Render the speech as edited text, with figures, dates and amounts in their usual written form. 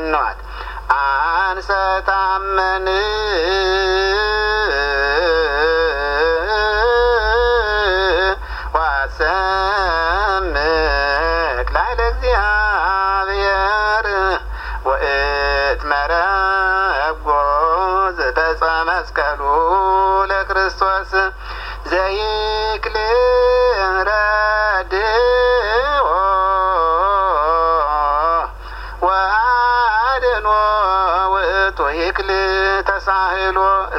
ፈኗት አንሰታመን ዋሰምክ ላይለ እግዚአብሔር ወእትመረጎ ዘበጸ መስቀሉ ለክርስቶስ ዘይክል ረድኦ ወአድኅኖ ውእቱ ይክል ተሳህሎ